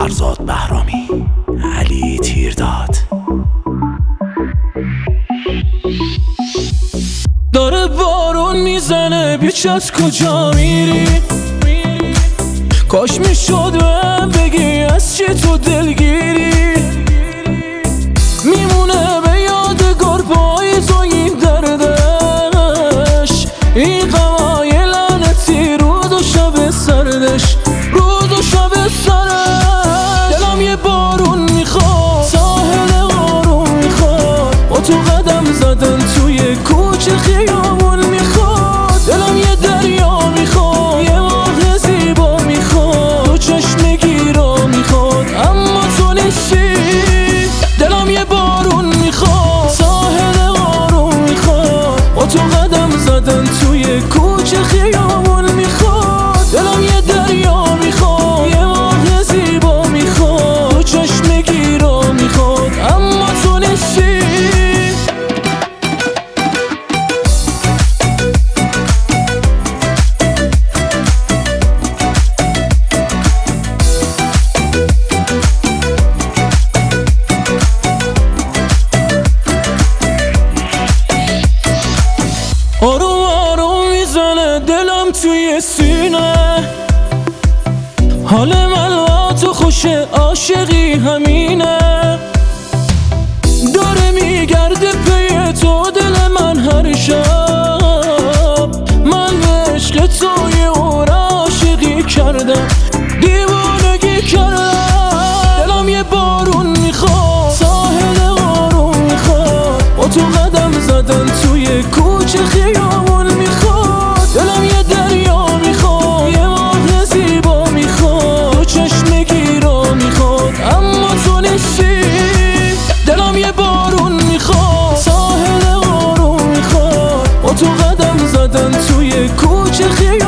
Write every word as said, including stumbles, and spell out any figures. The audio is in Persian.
فرزاد بهرامی، علی تیرداد. داره بارون میزنه بیچت کجا میری؟ کاش میشد بهم بگی از چی تو دلگیری. میمونه به یادگار پاییز و این دردش، این غمای لعنتی روز و شب سردش، روز و شب سردش. دلم یه بارون میخواد، ساحل آروم میخواد، با تو قدم زدن توی کوچه خیابون میخواد. دلم یه دریا میخواد، یه ماه زیبا میخواد، تو چشم گیرا میخواد اما تو نیستی. دلم یه بارون میخواد، ساحل آروم میخواد، با تو قدم زدن توی کوچه خیابون میخواد. دلم یه دریا میخواد، یه ماه زیبا میخواد، تو چشم گیرا میخواد اما تو نیستی. آروم آروم میزنه دلم توی سینه، حال من با تو خوشه، عاشقی همینه. داره میگرده پی تو دل من هر شب، من به عشق تو یه اور عاشقی کردم، دیوانگی کردم. دلم یه بارون میخواد، ساحل آروم میخواد، با تو قدم زدن توی کوچه خیابون میخواد. دلم یه دریا میخواد، یه ماه زیبا میخواد، تو چشم گیرا میخواد اما تو نیستی. دلم یه بارون میخواد، ساحل آروم میخواد، با تو قدم زدن توی کوچه خیابون